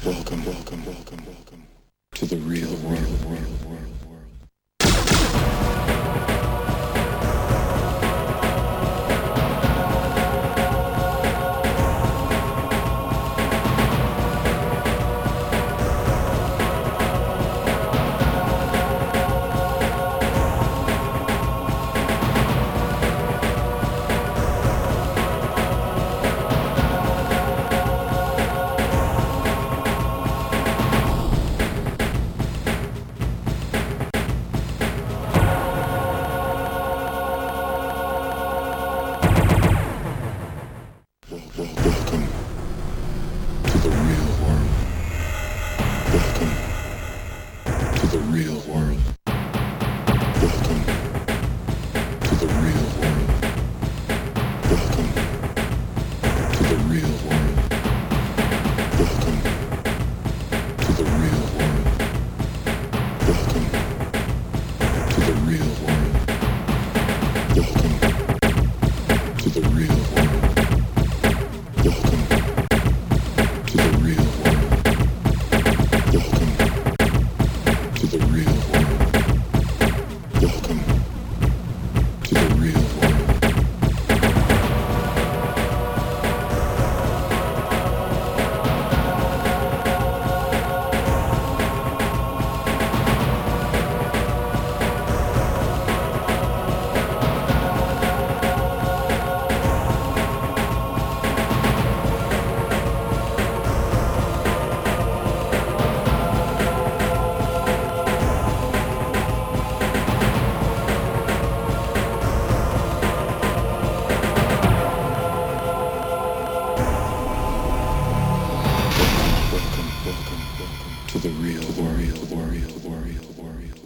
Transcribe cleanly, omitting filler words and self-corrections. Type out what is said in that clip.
welcome to the real world. Welcome to the real world. Welcome to the real world. Welcome to the real world. Welcome to the real world. Welcome to the real world. Welcome to the real world. Welcome to the real world. Welcome to the real world. Welcome to the real world. Welcome to the real world. Welcome to the real world.